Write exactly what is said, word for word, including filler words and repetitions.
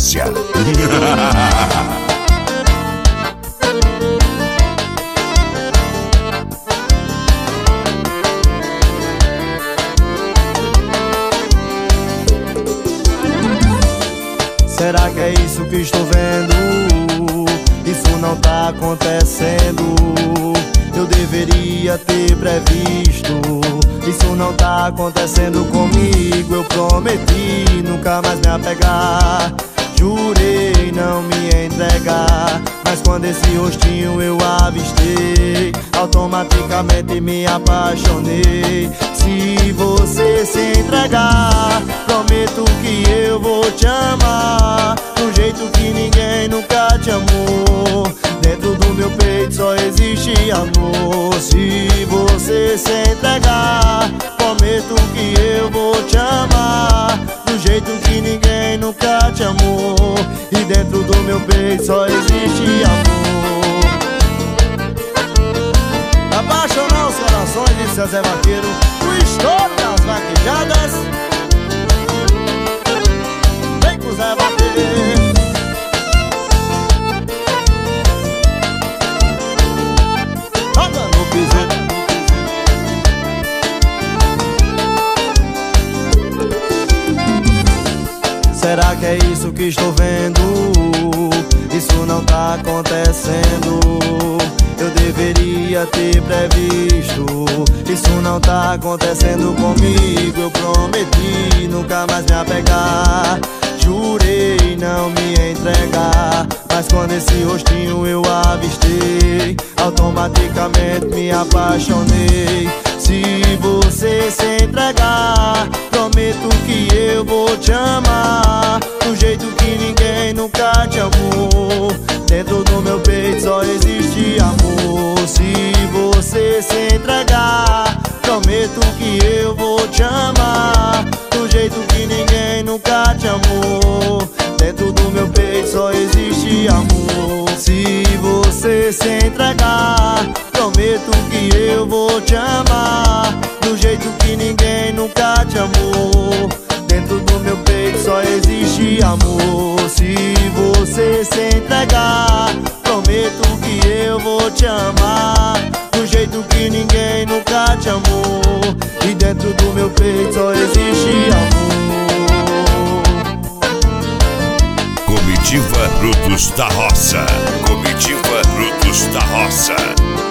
Rússia. Será que é isso que estou vendo? Isso não tá acontecendo. Eu deveria ter previsto. Isso não tá acontecendo comigo. Eu prometi nunca mais me apegar. Jurei não me entregar. Mas quando esse rostinho eu avistei, automaticamente me apaixonei. Se você se entregar, prometo que eu vou te amar do jeito que ninguém nunca te amou. Dentro do meu peito só existe amor. Se você se entregar, prometo que eu vou te amar do jeito que ninguém nunca te amou. E dentro do meu peito só existe amor. Apaixonar os corações, disse a Zé Vaqueiro, o estouro das vaquejadas. Vem com o Zé Vaqueiro. Roda no piseiro. Será que é isso que estou vendo? Isso não tá acontecendo. Eu deveria ter previsto. Isso não tá acontecendo comigo. Eu prometi nunca mais me apegar. Jurei não me entregar. Mas quando esse rostinho eu avistei, automaticamente me apaixonei. Se você se entregar, prometo que eu vou te amar do jeito que ninguém nunca te amou. Dentro do meu peito só existe amor. Se você se entregar, prometo que eu vou te amar do jeito que ninguém nunca te amou. Dentro do meu peito só existe amor. Se você se entregar, prometo que eu vou te amar do jeito que ninguém nunca te amou. Dentro do meu peito só existe amor. Se você se entregar, prometo que eu vou te amar do jeito que ninguém nunca te amou. E dentro do meu peito só existe amor. Comitiva Brutos da Roça. Comitiva Brutos da Roça.